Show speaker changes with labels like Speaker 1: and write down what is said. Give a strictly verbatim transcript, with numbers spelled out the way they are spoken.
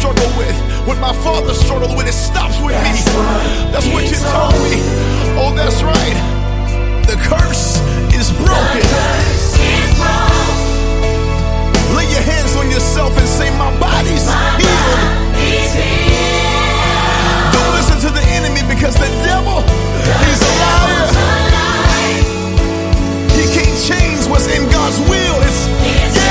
Speaker 1: struggle with, what my father struggled with, it stops with me.